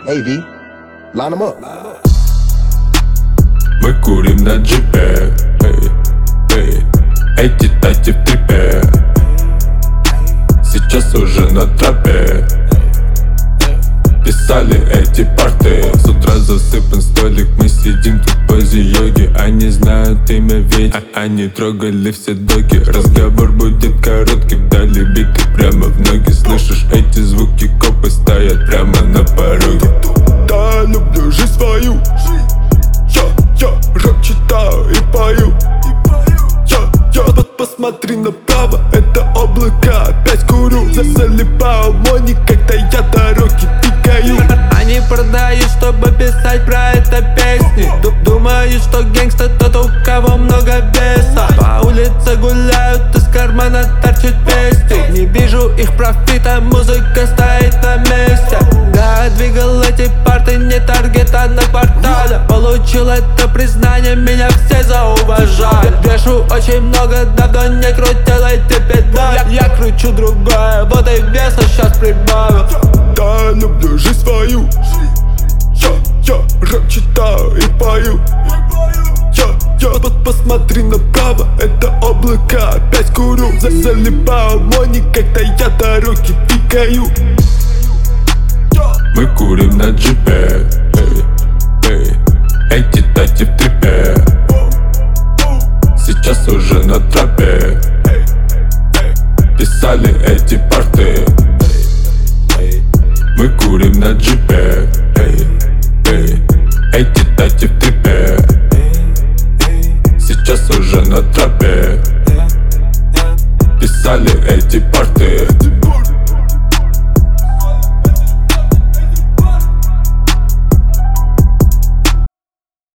Hey V, line them up. Мы курим на джипе, эти тати в трипе. Сейчас уже на трапе. Писали эти парты. С утра засыпан столик, мы сидим тут в позе йоги. Они знают имя ведь, они трогали все доги. Разговор будет коротким, дали биты прямо в ноги. Слышишь эти звуки, копы стоят прямо на пороге. Да, люблю жизнь свою. Я рэп читаю и пою. Посмотри направо, это облако, опять курю. Залипаю в мони, когда я дороги тикаю. Они продают, чтобы писать про это песни. Думаю, что гангста тот, у кого много веса. По улице гуляют, из кармана торчит песни. Не вижу их профита, музыка стоит на месте. Да, двигал эти парты, не таргета на квартале. Получил это признание, меня все зауважали. Вешу очень много, давно не крутил эти педали. Я кручу другое, вот и веса сейчас прибавил. Да, люблю жизнь свою. Я рэп читаю и пою. Посмотри направо, это облако, опять курю. Залипаю в мони, когда я дороги тикаю. Мы курим на джипе, эти тати в трипе. Сейчас уже на трапе. Писали эти парты. Мы курим на джипе, эти тати в трипе. Сейчас уже на трапе. Писали эти парты.